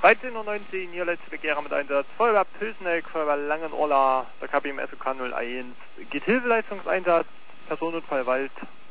13:19 Uhr, hier letzte Begehrer mit Einsatz. Feuerwehr Pilsneck, Feuerwehr Langenorla, der KBM SOK 01. Geht Hilfeleistungseinsatz, Personenunfall Wald,